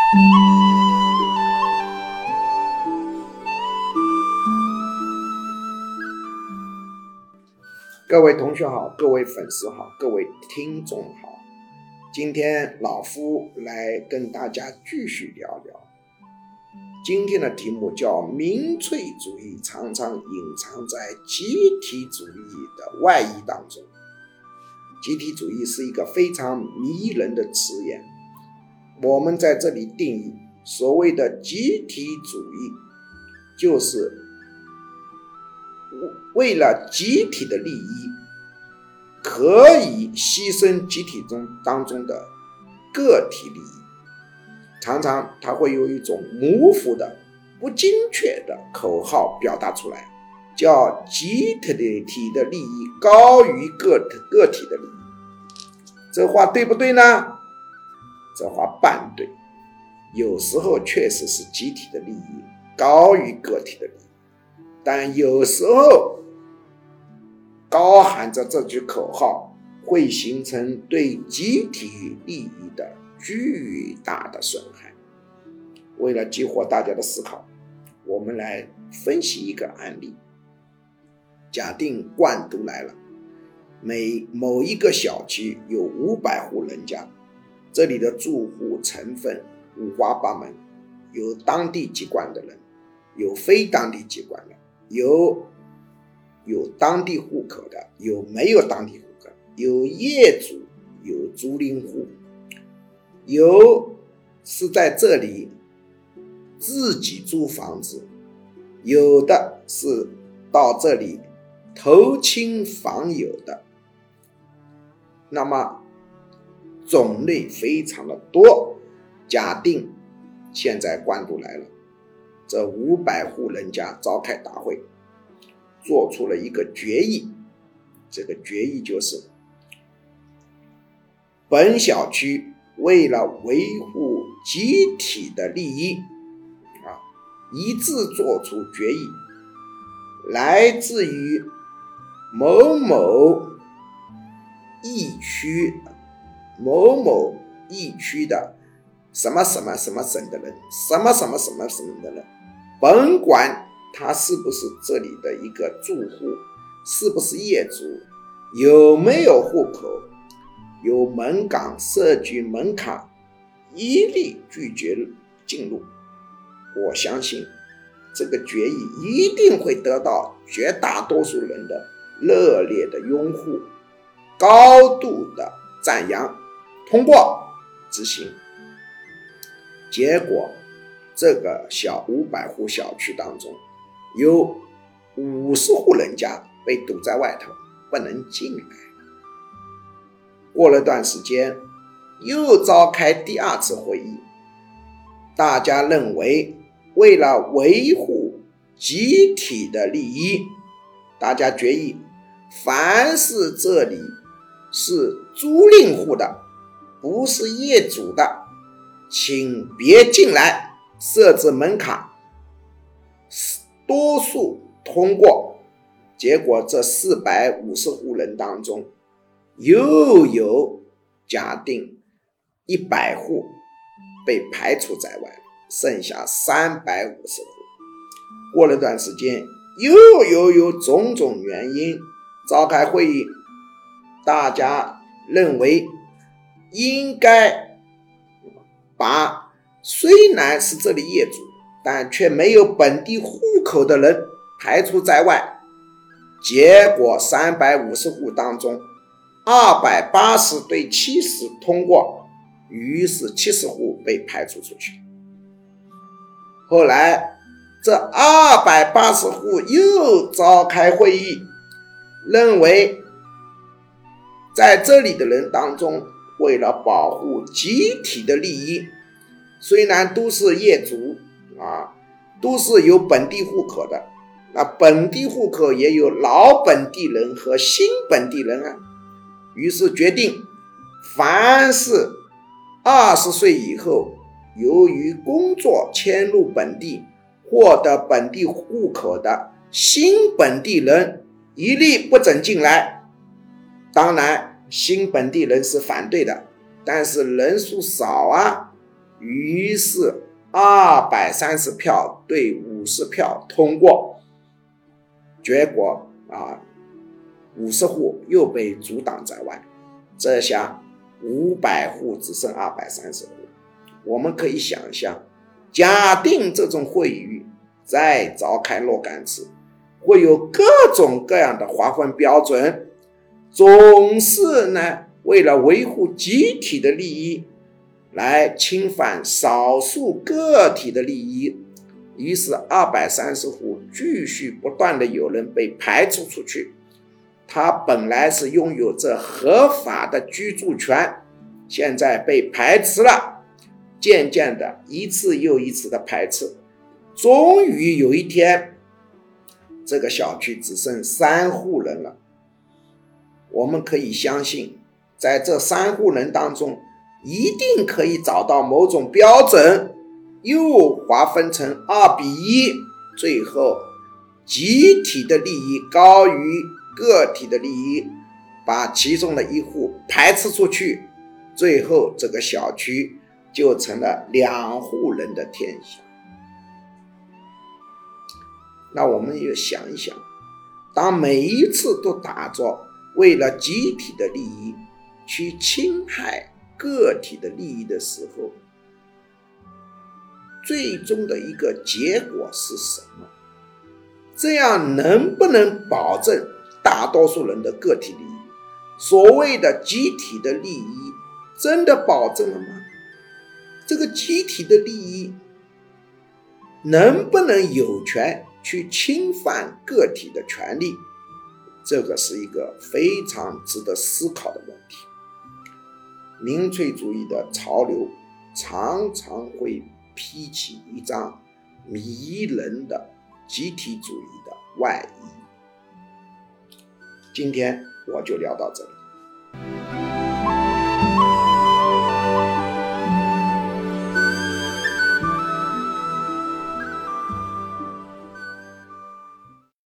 各位同学好，各位粉丝好，各位听众好，今天老夫来跟大家继续聊聊。今天的题目叫民粹主义常常隐藏在集体主义的外衣当中。集体主义是一个非常迷人的词眼，我们在这里定义所谓的集体主义，就是为了集体的利益，可以牺牲集体当中的个体利益。常常它会有一种模糊的不精确的口号表达出来，叫集体的利益高于个体的利益。这话对不对呢？这话半对，有时候确实是集体的利益高于个体的利益，但有时候高喊着这句口号会形成对集体利益的巨大的损害。为了激活大家的思考，我们来分析一个案例。假定灌毒来了，某一个小区有500户人家，这里的住户成分五花八门，有当地籍贯的人，有非当地籍贯的，有当地户口的，有没有当地户口，有业主，有租赁户，有是在这里自己租房子，有的是到这里投亲访友的。那么种类非常的多。假定现在灌毒来了，这500户人家召开大会，做出了一个决议。这个决议就是本小区为了维护集体的利益一致做出决议，来自于某某疫区的什么什么什么省的人，什么什么什么省的人，甭管他是不是这里的一个住户，是不是业主，有没有户口，有门岗设局门槛，一律拒绝进入。我相信这个决议一定会得到绝大多数人的热烈的拥护，高度的赞扬，通过执行。结果这个500户小区当中，有50户人家被堵在外头，不能进来。过了段时间，又召开第2次会议，大家认为为了维护集体的利益，大家决议凡是这里是租赁户的，不是业主的，请别进来，设置门槛，多数通过。结果这450户人当中，又有假定100户被排除在外，剩下350户。过了段时间，又有种种原因召开会议，大家认为应该把虽然是这里业主但却没有本地户口的人排除在外。结果350户当中280对70通过，于是70户被排除出去。后来这280户又召开会议，认为在这里的人当中，为了保护集体的利益，虽然都是业主都是有本地户口的，那本地户口也有老本地人和新本地人于是决定凡是20岁以后由于工作迁入本地获得本地户口的新本地人一律不准进来。当然新本地人是反对的，但是人数少于是230票对50票通过，结果50户又被阻挡在外，这下500户只剩230户。我们可以想象，假定这种会议再召开若干次，会有各种各样的划分标准，总是呢为了维护集体的利益来侵犯少数个体的利益，于是230户继续不断的有人被排除出去。他本来是拥有着合法的居住权，现在被排斥了，渐渐的一次又一次的排斥，终于有一天这个小区只剩3户人了。我们可以相信，在这3户人当中一定可以找到某种标准，又划分成2:1，最后集体的利益高于个体的利益，把其中的一户排斥出去，最后这个小区就成了2户人的天下。那我们也想一想，当每一次都打着为了集体的利益去侵害个体的利益的时候，最终的一个结果是什么？这样能不能保证大多数人的个体利益？所谓的集体的利益真的保证了吗？这个集体的利益能不能有权去侵犯个体的权利？这个是一个非常值得思考的问题。民粹主义的潮流常常会披起一张迷人的集体主义的外衣。今天我就聊到这里。